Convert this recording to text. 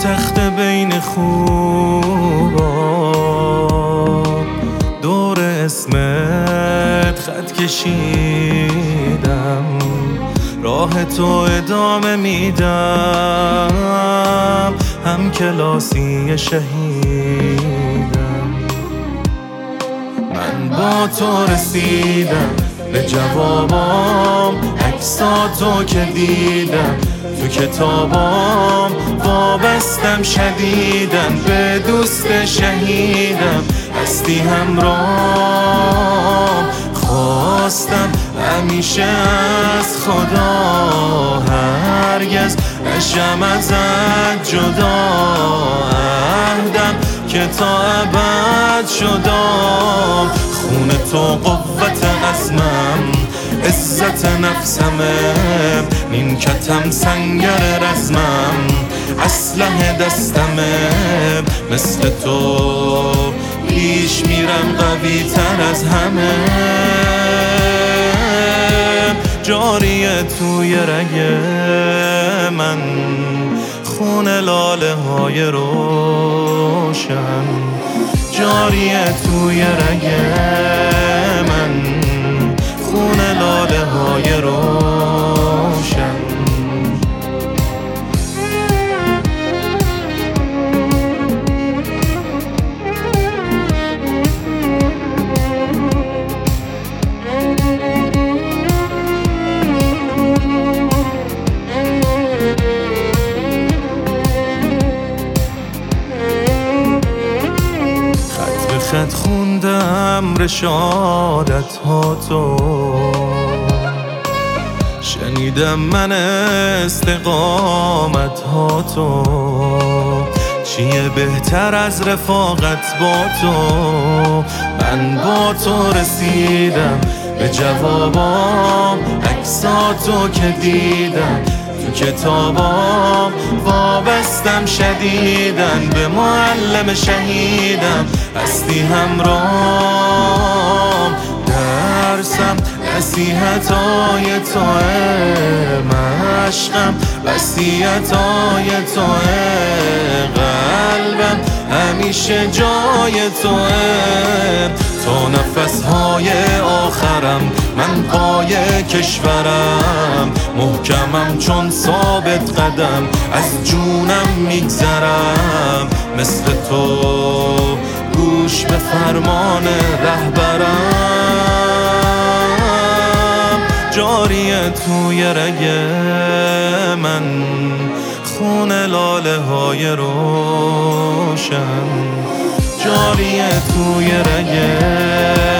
تخت بین خوبا دور اسمت خط کشیدم، راه تو ادامه میدم، هم کلاسی شهیدم. من با تو رسیدم به جوابام، عکساتو که دیدم تو کتابام، وابستم شدیدن به دوست شهیدم. هستی همراهم، خواستم همیشه از خدا، هرگز نشم ازت جدا. عهدم که تا ابد شدم، خون تو قوت عزمم، عزت نفسمه، نیمکتم سنگر رزمم، اسلحه دستمه، مثل تو پیش میرم قوی تر از همه. جاریه توی رگ من خون لاله های روشن، جاریه توی رگ من خون لاله های روشن. خط خوندم رشادت ها تو، شنیدم من استقامت ها تو، چیه بهتر از رفاقت با تو. من با تو رسیدم به جوابام، عکساتو که دیدم تو کتابام، وابستم شدیدن به معلم شهیدم. هستی همراهم، درسم نصیحتای توه، مشقم وصیتای توه، قلبم همیشه جای توه. تا نفسهای آخرم من پای کشورم، محکمم چون ثابت قدم، از جونم میگذرم، مثل تو گوش به فرمان رهبرم. جاریه توی رگ من خون لاله های روشن، جاریه توی رگ